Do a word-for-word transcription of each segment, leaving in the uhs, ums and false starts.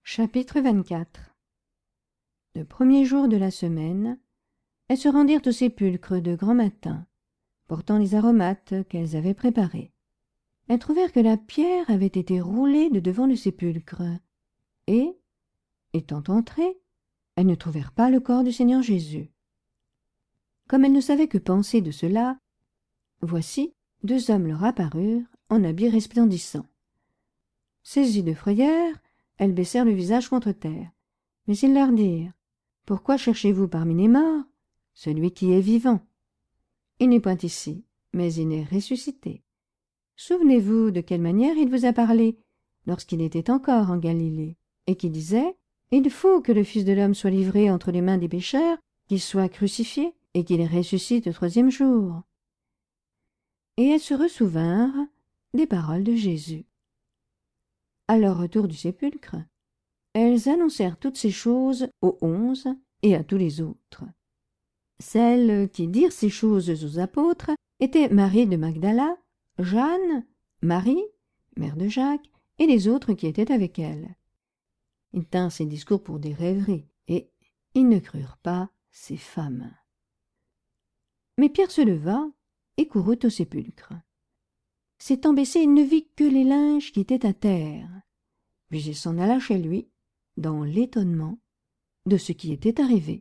Chapitre vingt-quatre. Le premier jour de la semaine, elles se rendirent au sépulcre de grand matin, portant les aromates qu'elles avaient préparés. Elles trouvèrent que la pierre avait été roulée de devant le sépulcre, et, étant entrées, elles ne trouvèrent pas le corps du Seigneur Jésus. Comme elles ne savaient que penser de cela, voici, deux hommes leur apparurent en habits resplendissants. Saisies de frayeur, elles baissèrent le visage contre terre. Mais ils leur dirent : « Pourquoi cherchez-vous parmi les morts celui qui est vivant ? Il n'est point ici, mais il est ressuscité. Souvenez-vous de quelle manière il vous a parlé lorsqu'il était encore en Galilée, et qui disait : « Il faut que le Fils de l'homme soit livré entre les mains des pécheurs, qu'il soit crucifié, et qu'il ressuscite le troisième jour. » Et elles se ressouvinrent des paroles de Jésus. À leur retour du sépulcre, elles annoncèrent toutes ces choses aux onze et à tous les autres. Celles qui dirent ces choses aux apôtres étaient Marie de Magdala, Jeanne, Marie, mère de Jacques, et les autres qui étaient avec elle. Ils tinrent ces discours pour des rêveries, et ils ne crurent pas ces femmes. Mais Pierre se leva et courut au sépulcre. S'étant baissé, il ne vit que les linges qui étaient à terre. Puis il s'en alla chez lui, dans l'étonnement de ce qui était arrivé.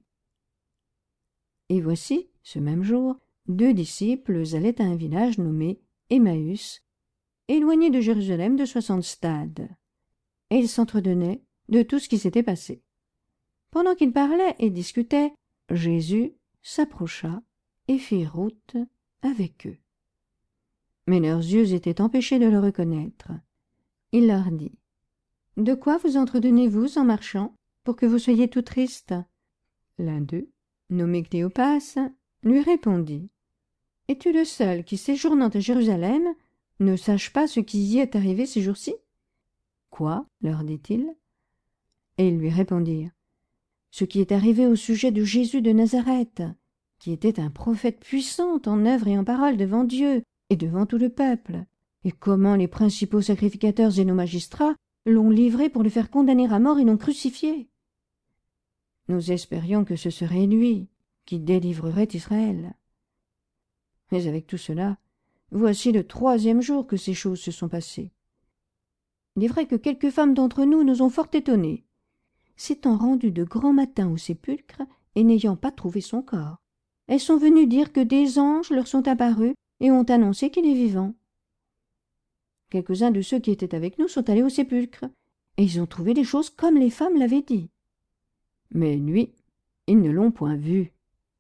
Et voici, ce même jour, deux disciples allaient à un village nommé Emmaüs, éloigné de Jérusalem de soixante stades, et ils s'entretenaient de tout ce qui s'était passé. Pendant qu'ils parlaient et discutaient, Jésus s'approcha et fit route avec eux. Mais leurs yeux étaient empêchés de le reconnaître. Il leur dit : « De quoi vous entretenez-vous en marchant, pour que vous soyez tout tristes ? » L'un d'eux, nommé Cléopas, lui répondit : « Es-tu le seul qui, séjournant à Jérusalem, ne sache pas ce qui y est arrivé ces jours-ci ? » « Quoi ? leur dit-il. Et ils lui répondirent : « Ce qui est arrivé au sujet de Jésus de Nazareth, qui était un prophète puissant en œuvre et en parole devant Dieu et devant tout le peuple, et comment les principaux sacrificateurs et nos magistrats l'ont livré pour le faire condamner à mort et l'ont crucifié. Nous espérions que ce serait lui qui délivrerait Israël. Mais avec tout cela, voici le troisième jour que ces choses se sont passées. Il est vrai que quelques femmes d'entre nous nous ont fort étonnés, s'étant rendues de grand matin au sépulcre et n'ayant pas trouvé son corps. Elles sont venues dire que des anges leur sont apparus et ont annoncé qu'il est vivant. Quelques-uns de ceux qui étaient avec nous sont allés au sépulcre, et ils ont trouvé les choses comme les femmes l'avaient dit. Mais lui, ils ne l'ont point vu. »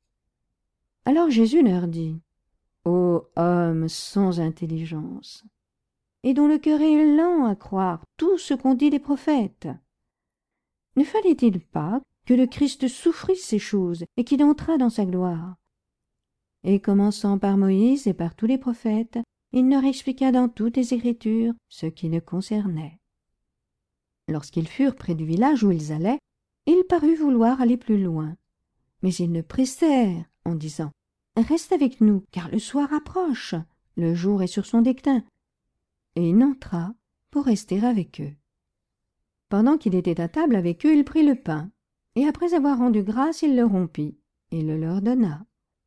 Alors Jésus leur dit : « Ô hommes sans intelligence, et dont le cœur est lent à croire tout ce qu'ont dit les prophètes, ne fallait-il pas que le Christ souffrît ces choses et qu'il entrât dans sa gloire ? Et commençant par Moïse et par tous les prophètes, il leur expliqua dans toutes les Écritures ce qui le concernait. Lorsqu'ils furent près du village où ils allaient, il parut vouloir aller plus loin. Mais ils le pressèrent en disant : « Reste avec nous, car le soir approche, le jour est sur son déclin. » Et il entra pour rester avec eux. Pendant qu'il était à table avec eux, il prit le pain, et après avoir rendu grâce, il le rompit, et le leur donna.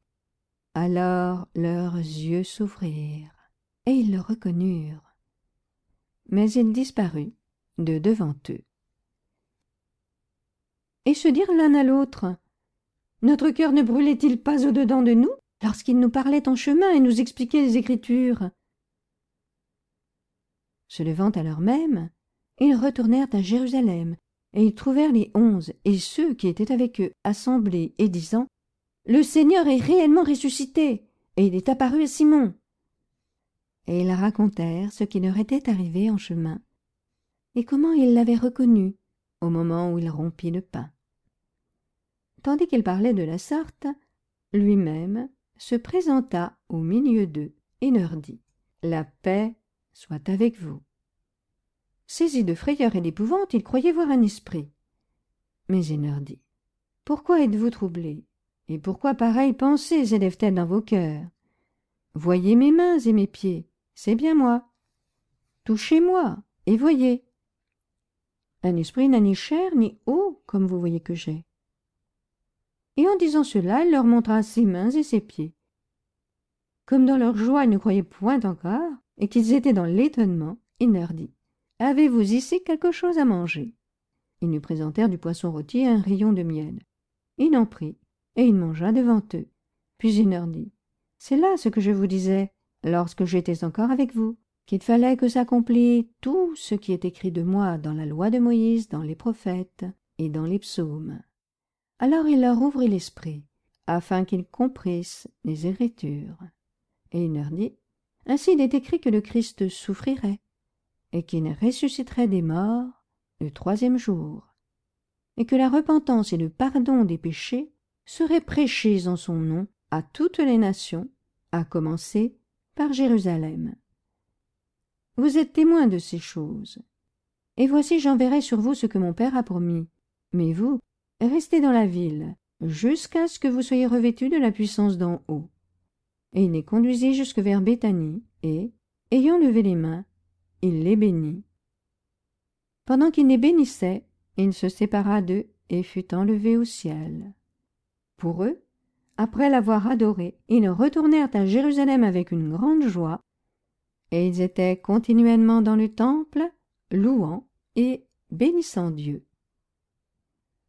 Alors leurs yeux s'ouvrirent, et ils le reconnurent. Mais il disparut de devant eux. Et se dirent l'un à l'autre : « Notre cœur ne brûlait-il pas au-dedans de nous, lorsqu'il nous parlait en chemin et nous expliquait les Écritures ?» Se levant à l'heure même, ils retournèrent à Jérusalem, et ils trouvèrent les onze et ceux qui étaient avec eux assemblés et disant : « Le Seigneur est réellement ressuscité, et il est apparu à Simon. » Et ils racontèrent ce qui leur était arrivé en chemin, et comment ils l'avaient reconnu au moment où il rompit le pain. Tandis qu'il parlait de la sorte, lui-même se présenta au milieu d'eux et leur dit : « La paix soit avec vous. » Saisis de frayeur et d'épouvante, ils croyaient voir un esprit. Mais il leur dit : « Pourquoi êtes-vous troublés ? Et pourquoi pareilles pensées s'élèvent-elles dans vos cœurs ? Voyez mes mains et mes pieds, c'est bien moi. Touchez-moi et voyez. » Un esprit n'a ni chair ni eau, comme vous voyez que j'ai. » Et en disant cela, il leur montra ses mains et ses pieds. Comme dans leur joie ils ne croyaient point encore, et qu'ils étaient dans l'étonnement, il leur dit: « Avez-vous ici quelque chose à manger ?» Ils lui présentèrent du poisson rôti et un rayon de miel. Il en prit, et il mangea devant eux. Puis il leur dit: « C'est là ce que je vous disais, lorsque j'étais encore avec vous, qu'il fallait que s'accomplît tout ce qui est écrit de moi dans la loi de Moïse, dans les prophètes et dans les psaumes. » Alors il leur ouvrit l'esprit, afin qu'ils comprissent les Écritures. Et il leur dit: « Ainsi il est écrit que le Christ souffrirait, et qu'il ressusciterait des morts le troisième jour, et que la repentance et le pardon des péchés seraient prêchés en son nom à toutes les nations, à commencer par Jérusalem. Vous êtes témoins de ces choses. Et voici, j'enverrai sur vous ce que mon Père a promis. Mais vous, restez dans la ville, jusqu'à ce que vous soyez revêtus de la puissance d'en haut. » Et il les conduisit jusque vers Béthanie, et, ayant levé les mains, il les bénit. Pendant qu'il les bénissait, il se sépara d'eux et fut enlevé au ciel. Pour eux, après l'avoir adoré, ils retournèrent à Jérusalem avec une grande joie, et ils étaient continuellement dans le temple, louant et bénissant Dieu.